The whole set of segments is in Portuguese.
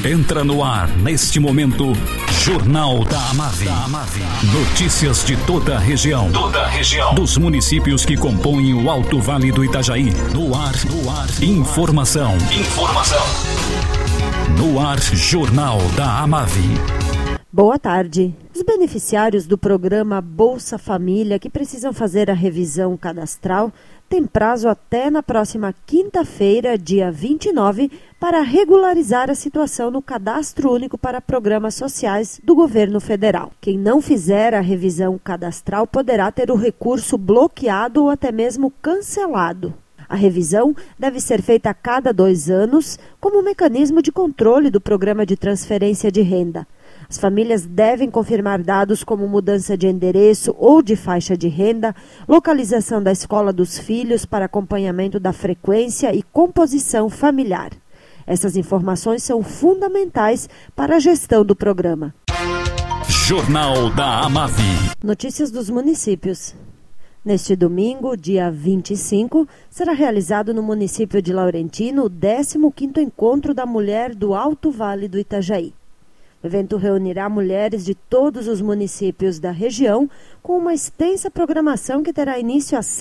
Entra no ar, neste momento, Jornal da Amave. Notícias de toda a região. Dos municípios que compõem o Alto Vale do Itajaí. No ar. Informação. No ar, Jornal da Amave. Boa tarde. Os beneficiários do programa Bolsa Família que precisam fazer a revisão cadastral têm prazo até na próxima quinta-feira, dia 29, para regularizar a situação no Cadastro Único para Programas Sociais do Governo Federal. Quem não fizer a revisão cadastral poderá ter o recurso bloqueado ou até mesmo cancelado. A revisão deve ser feita a cada 2 anos como mecanismo de controle do programa de transferência de renda. As famílias devem confirmar dados como mudança de endereço ou de faixa de renda, localização da escola dos filhos para acompanhamento da frequência e composição familiar. Essas informações são fundamentais para a gestão do programa. Jornal da Amave. Notícias dos municípios. Neste domingo, dia 25, será realizado no município de Laurentino o 15º Encontro da Mulher do Alto Vale do Itajaí. O evento reunirá mulheres de todos os municípios da região com uma extensa programação que terá início às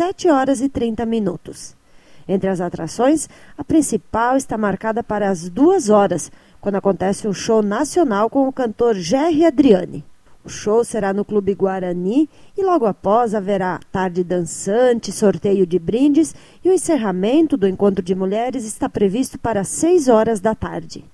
7h30. Entre as atrações, a principal está marcada para as 2h, quando acontece um show nacional com o cantor Jerry Adriani. O show será no Clube Guarani e logo após haverá tarde dançante, sorteio de brindes e o encerramento do Encontro de Mulheres está previsto para as 6h.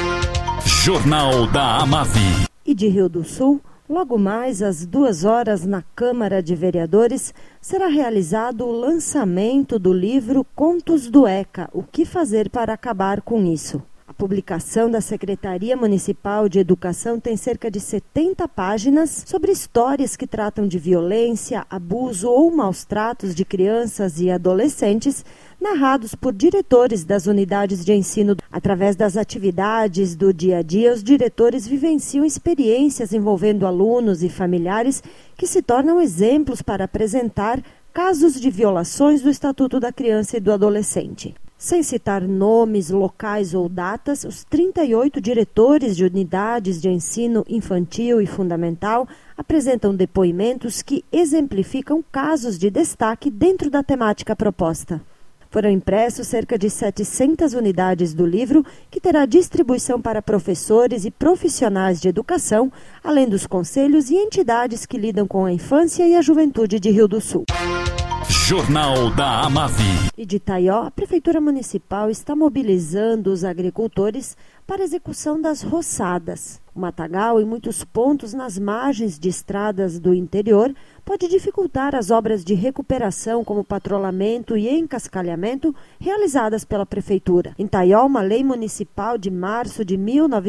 Jornal da Amave. E de Rio do Sul, logo mais às 2h na Câmara de Vereadores, será realizado o lançamento do livro Contos do ECA, O que fazer para acabar com isso? A publicação da Secretaria Municipal de Educação tem cerca de 70 páginas sobre histórias que tratam de violência, abuso ou maus tratos de crianças e adolescentes, narrados por diretores das unidades de ensino. Através das atividades do dia a dia, os diretores vivenciam experiências envolvendo alunos e familiares que se tornam exemplos para apresentar casos de violações do Estatuto da Criança e do Adolescente. Sem citar nomes, locais ou datas, os 38 diretores de unidades de ensino infantil e fundamental apresentam depoimentos que exemplificam casos de destaque dentro da temática proposta. Foram impressos cerca de 700 unidades do livro, que terá distribuição para professores e profissionais de educação, além dos conselhos e entidades que lidam com a infância e a juventude de Rio do Sul. Jornal da Amave. E de Itaió, a Prefeitura Municipal está mobilizando os agricultores para a execução das roçadas. O matagal, em muitos pontos nas margens de estradas do interior, pode dificultar as obras de recuperação, como patrulhamento e encascalhamento, realizadas pela Prefeitura. Em Itaió, uma lei municipal de março de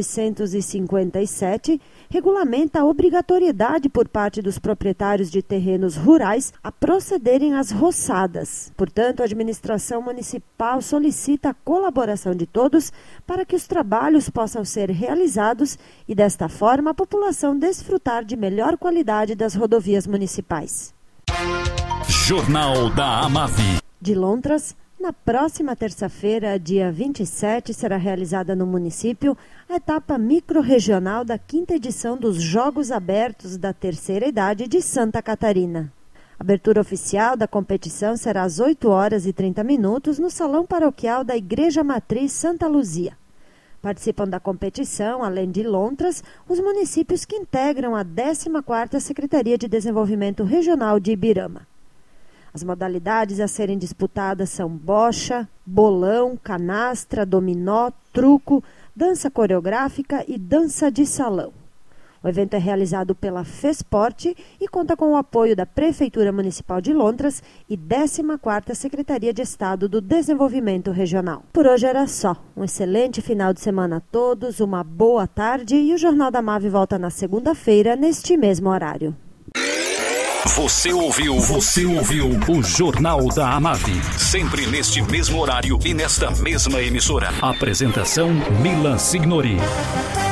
1957 regulamenta a obrigatoriedade por parte dos proprietários de terrenos rurais a procederem às roçadas. Portanto, a administração municipal solicita a colaboração de todos para que os trabalhos possam ser realizados e, desta forma, a população desfrutar de melhor qualidade das rodovias municipais. Jornal da Amave. De Lontras, na próxima terça-feira, dia 27, será realizada no município a etapa microrregional da 5ª edição dos Jogos Abertos da Terceira Idade de Santa Catarina. A abertura oficial da competição será às 8h30 no Salão Paroquial da Igreja Matriz Santa Luzia. Participam da competição, além de Lontras, os municípios que integram a 14ª Secretaria de Desenvolvimento Regional de Ibirama. As modalidades a serem disputadas são bocha, bolão, canastra, dominó, truco, dança coreográfica e dança de salão. O evento é realizado pela FESPORT e conta com o apoio da Prefeitura Municipal de Lontras e 14ª Secretaria de Estado do Desenvolvimento Regional. Por hoje era só. Um excelente final de semana a todos, uma boa tarde e o Jornal da Amave volta na segunda-feira, neste mesmo horário. Você ouviu o Jornal da Amave. Sempre neste mesmo horário e nesta mesma emissora. Apresentação Milan Signori.